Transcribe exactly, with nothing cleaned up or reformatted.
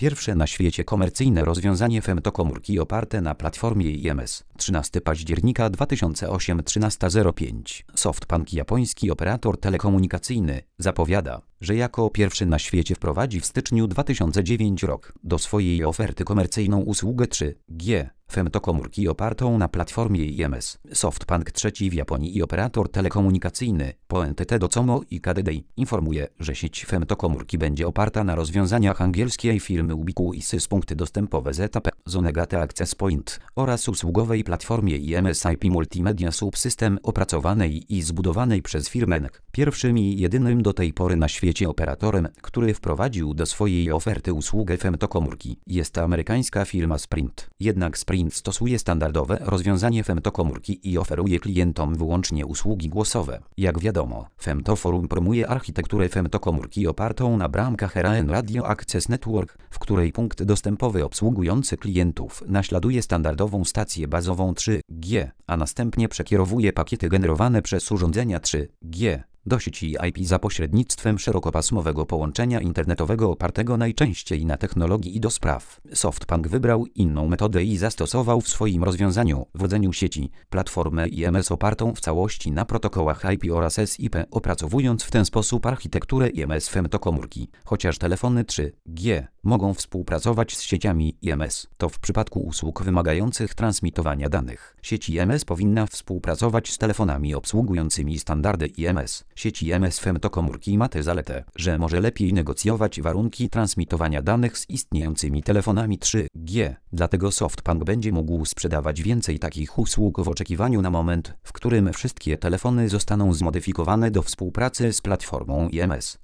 Pierwsze na świecie komercyjne rozwiązanie femtokomórki oparte na platformie I M S. trzynastego października dwa tysiące ósmego trzynaście zero pięć. SoftBank, japoński operator telekomunikacyjny, zapowiada, że jako pierwszy na świecie wprowadzi w styczniu dwa tysiące dziewiątego roku do swojej oferty komercyjną usługę trzy G femtokomórki opartą na platformie I M S. SoftBank, trzeci w Japonii i operator telekomunikacyjny po N T T Docomo i K D D I, informuje, że sieć femtokomórki będzie oparta na rozwiązaniach angielskiej firmy Ubiquitous. Punkty dostępowe Z P, Zonegate Access Point oraz usługowej platformie I M S I P Multimedia Subsystem opracowanej i zbudowanej przez firmę N C. Pierwszym i jedynym do tej pory na świecie operatorem, który wprowadził do swojej oferty usługę femtokomórki, jest amerykańska firma Sprint. Jednak Sprint stosuje standardowe rozwiązanie femtokomórki i oferuje klientom wyłącznie usługi głosowe. Jak wiadomo, Femtoforum promuje architekturę femtokomórki opartą na bramkach R A N Radio Access Network, w której punkt dostępowy obsługujący klientów naśladuje standardową stację bazową trzy G, a następnie przekierowuje pakiety generowane przez urządzenia trzy G do sieci I P za pośrednictwem szerokopasmowego połączenia internetowego opartego najczęściej na technologii I D O spraw. SoftBank wybrał inną metodę i zastosował w swoim rozwiązaniu w rodzeniu sieci platformę I M S opartą w całości na protokołach I P oraz S I P, opracowując w ten sposób architekturę I M S femtokomórki. Chociaż telefony trzy G mogą współpracować z sieciami I M S, to w przypadku usług wymagających transmitowania danych, sieć I M S powinna współpracować z telefonami obsługującymi standardy I M S. Sieć I M S femtokomórki ma tę zaletę, że może lepiej negocjować warunki transmitowania danych z istniejącymi telefonami trzy G. Dlatego SoftBank będzie mógł sprzedawać więcej takich usług w oczekiwaniu na moment, w którym wszystkie telefony zostaną zmodyfikowane do współpracy z platformą I M S.